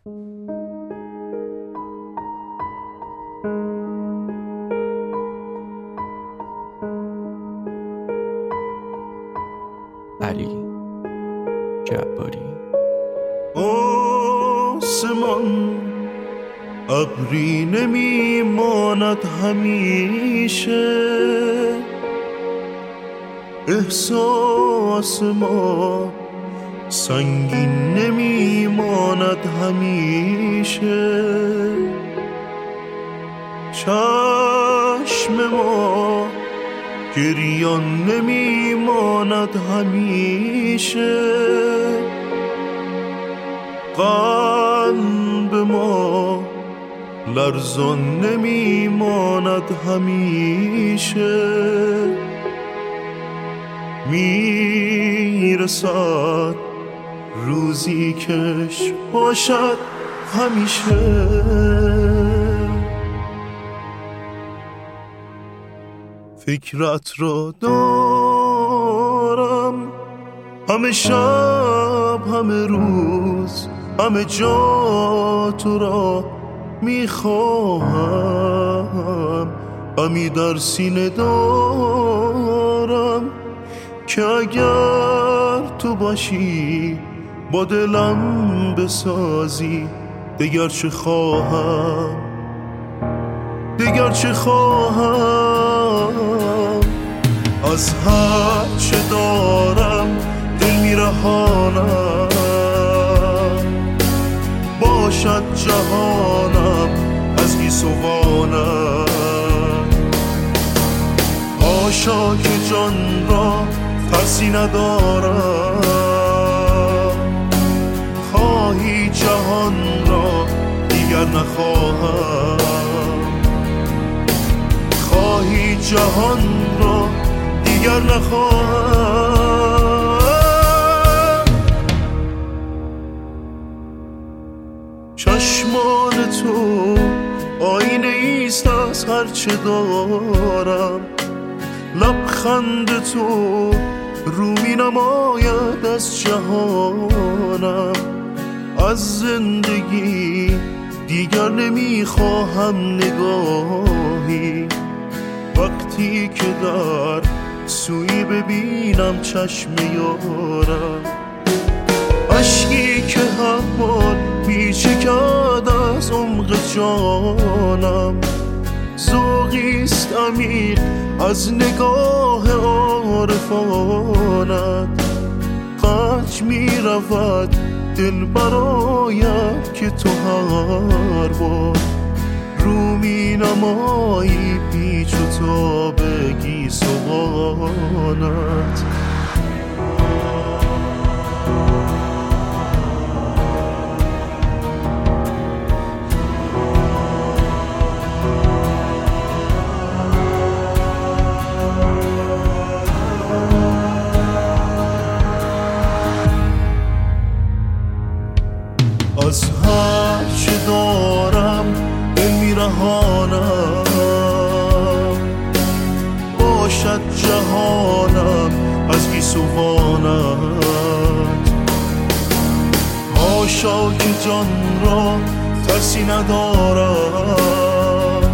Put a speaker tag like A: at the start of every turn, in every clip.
A: علی جباری.
B: آسمان ابری نمیماند همیشه، احساس ما سنگین نمیماند همیشه، چشم ما گریان نمیماند همیشه، قلب ما لرزان نمیماند همیشه، میرسد روزی کش باشد همیشه. فکرت را دارم همه شب همه روز، همه جا تو را میخواهم، غمی در سینه دارم که اگر تو باشی با دلم بسازی، دگر چه خواهم، دگر چه خواهم. از هر چه دارم دل میرهانم، باشد جهانم از گیسوانم، حاشا که جان را ترسی ندارم، خواهی جهان را دیگر نخواهم، خواهی جهان را دیگر نخواهم. چشمان تو آینه ایست از هرچه دارم، لبخند تو رو می نماید از جهانم، از زندگی دیگر نمی خواهم نگاهی، وقتی که در سوی ببینم چشم یارم، اشکی که همان میچکد از عمق جانم، ذوقیست عمیق از نگاه عارفانت، قج میرود دل برایم که تو هر بار رو می نمایی پیچ و تاب گیسوانت. از هر چه دارم دل میرهانم، باشد جهانم از گیسوانت، حاشا که جان را ترسی ندارم،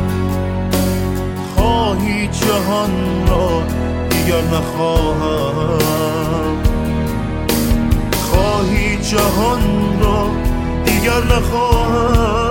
B: خواهی جهان را دیگر نخواهم، خواهی جهان را دیگر نخواهم.